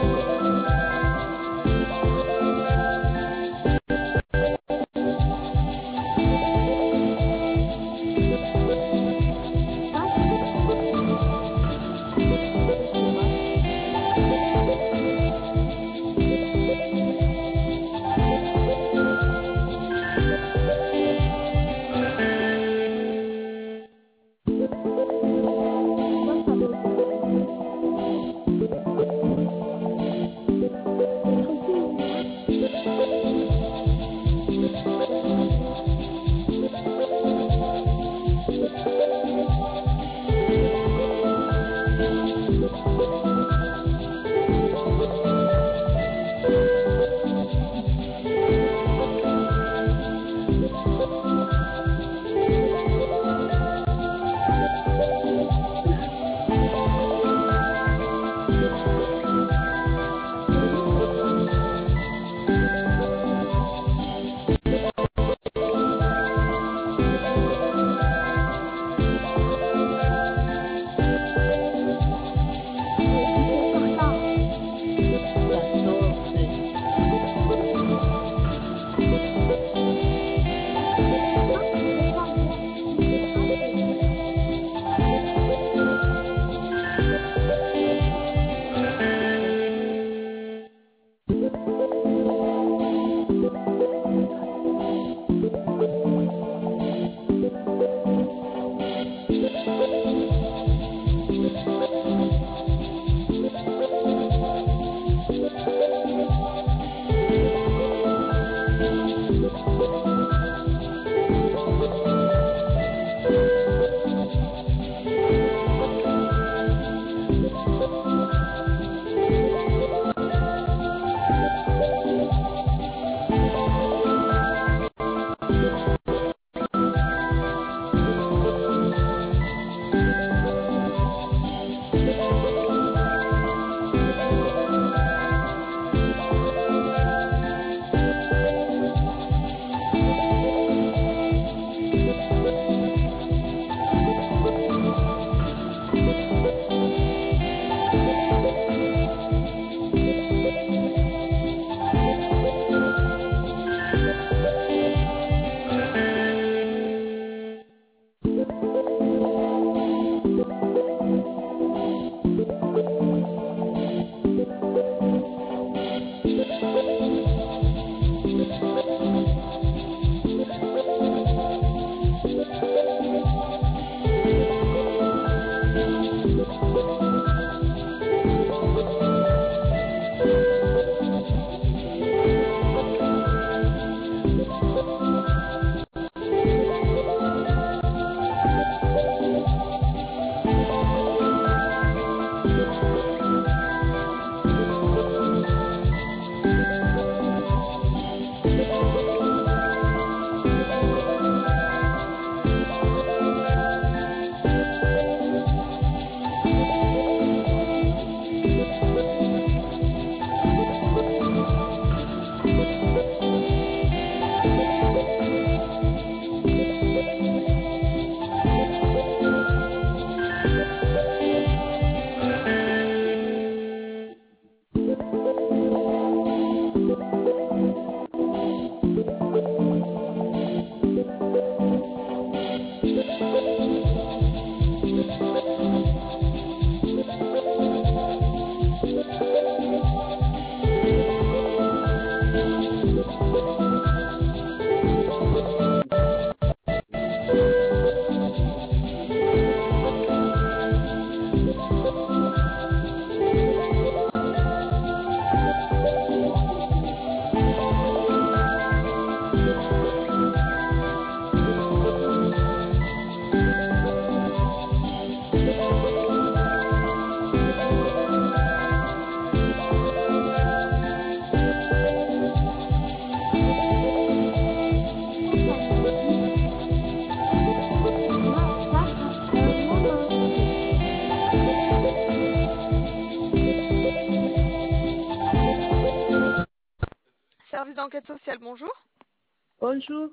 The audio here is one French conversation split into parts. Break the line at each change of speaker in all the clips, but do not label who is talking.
Service d'enquête sociale, bonjour.
Bonjour.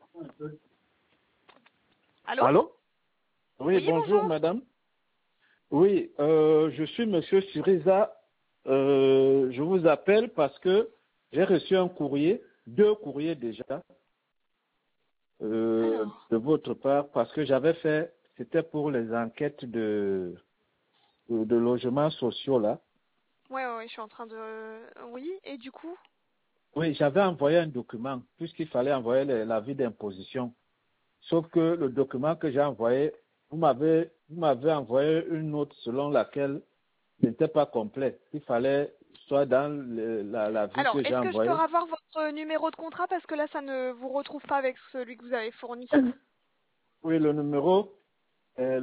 Allô?
Allô? Oui,
Oui,
bonjour
bonjour.
madame. Oui, je suis Monsieur Suriza. Je vous appelle parce que j'ai reçu un courrier, 2 courriers déjà,
Alors,
de votre part, parce que j'avais fait, c'était pour les enquêtes de logements sociaux là.
ouais, je suis en train de... Oui, et du coup?
Oui, j'avais envoyé un document, puisqu'il fallait envoyer l'avis d'imposition. Sauf que le document que j'ai envoyé, vous m'avez envoyé une note selon laquelle il n'était pas complet. Il fallait soit dans l'avis
Alors,
que j'ai
est-ce que je peux
envoyé.
avoir votre numéro de contrat parce que là, ça ne vous retrouve pas avec celui que vous avez fourni.
Oui, le numéro est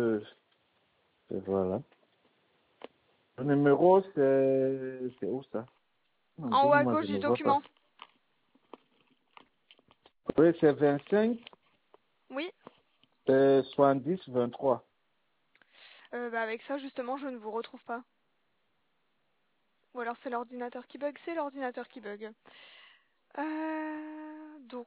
voilà. Le numéro, c'est où ça? Non,
En haut à
moi,
gauche
je
du
ne vois pas.
document.
Oui, c'est 25
Oui.
70 23.
Bah avec ça, justement, je ne vous retrouve pas. Ou alors c'est l'ordinateur qui bug, c'est l'ordinateur qui bug. Donc,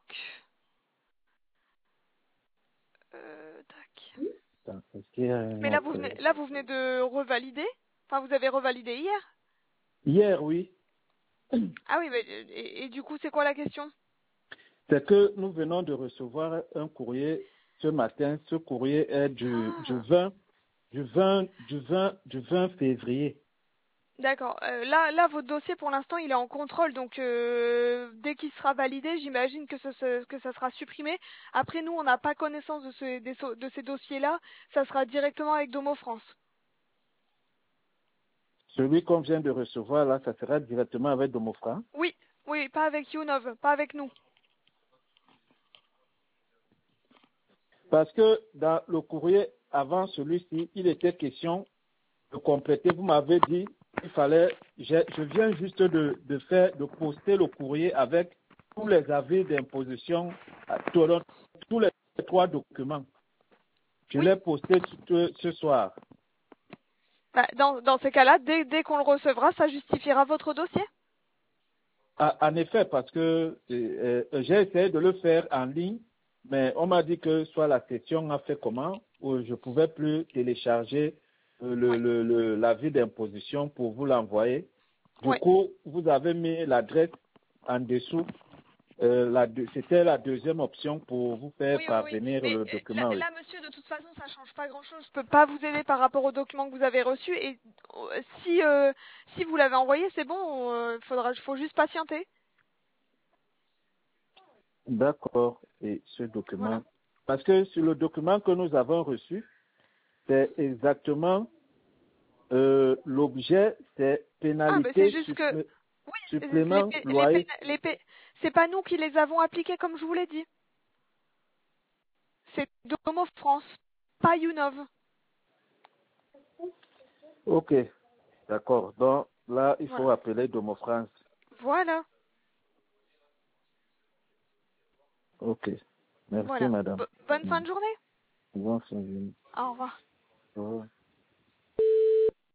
tac.
Attends, est-ce qu'il y a un
Mais
autre?
là, vous venez de revalider. Enfin, vous avez revalidé hier.
Hier, oui.
Ah oui, mais, et du coup, c'est quoi la question?
C'est que nous venons de recevoir un courrier ce matin. Ce courrier est du
Ah,
20, du 20 février.
d'accord. Là, votre dossier, pour l'instant, il est en contrôle. Donc, dès qu'il sera validé, j'imagine que que ça sera supprimé. Après, nous, on n'a pas connaissance de ces dossiers-là. Ça sera directement avec Domo France.
Celui qu'on vient de recevoir, là, ça sera directement avec Domofra.
Oui, oui, pas avec Younov, pas avec nous.
Parce que dans le courrier avant celui-ci, il était question de compléter. Vous m'avez dit qu'il fallait, je viens juste de poster le courrier avec tous les avis d'imposition, tous les 3 documents. Je
Oui.
l'ai posté ce soir.
Bah, dans ces cas-là, dès qu'on le recevra, ça justifiera votre dossier.
En effet, parce que j'ai essayé de le faire en ligne, mais on m'a dit que soit la session a fait comment, ou je pouvais plus télécharger
Ouais,
l'avis d'imposition pour vous l'envoyer. Du
ouais.
coup, vous avez mis l'adresse en dessous. C'était la deuxième option pour vous faire
Oui.
parvenir
Mais
le document. Oui.
là, monsieur, de toute façon, ça change pas grand-chose. Je peux pas vous aider par rapport aux documents que vous avez reçus. Et si vous l'avez envoyé, c'est bon. Faut juste patienter.
D'accord. Et ce
Voilà.
document, parce que sur le document que nous avons reçu, c'est exactement l'objet, c'est
Ah, bah c'est
pénalité
juste que oui,
supplément loyer.
c'est pas nous qui les avons appliqués comme je vous l'ai dit. C'est Domo France, pas Younov.
Ok, d'accord. Donc là, il
Voilà.
faut appeler Domo France.
Voilà.
Ok. Merci,
Voilà.
madame.
Bonne fin de journée.
Bonne fin de journée.
Au revoir.
Au revoir.